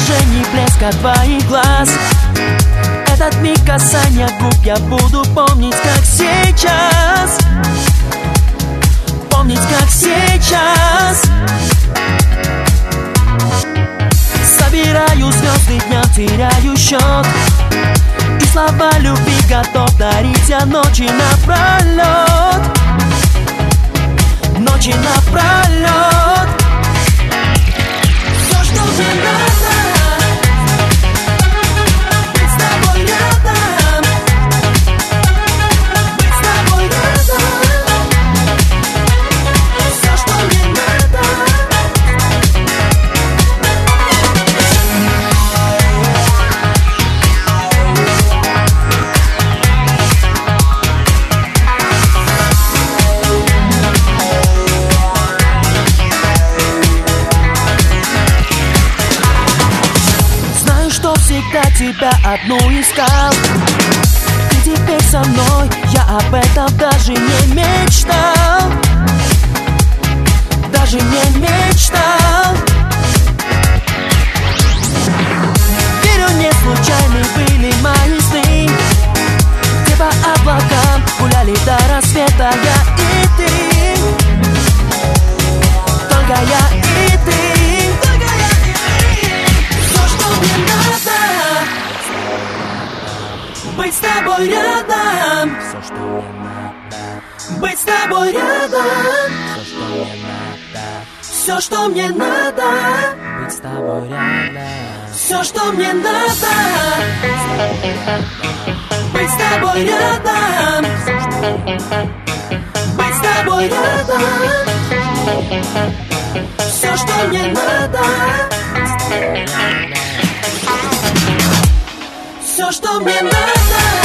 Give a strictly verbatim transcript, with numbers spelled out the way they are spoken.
движений, блеска твоих глаз. Этот миг касания губ я буду помнить, как сейчас. Помнить, как сейчас. Собираю звезды днем, теряю счет. И слова любви готов дарить я ночи напролет. Ночи напролет. Все, что мне надо, быть с тобой рядом. Быть с тобой рядом. Все, что мне надо. Всегда тебя одну искал. Ты теперь со мной, я об этом даже не мечтал. Даже не мечтал. Верю, не случайны были мои сны, где по облакам гуляли до рассвета я и ты. Только я и ты. Быть с тобой рядом. Все, что мне надо. Быть с тобой рядом. Все, что мне надо. Быть с тобой рядом. Все, что мне надо. Быть с тобой рядом. Быть с тобой рядом. Все, что мне надо. Все, что мне надо.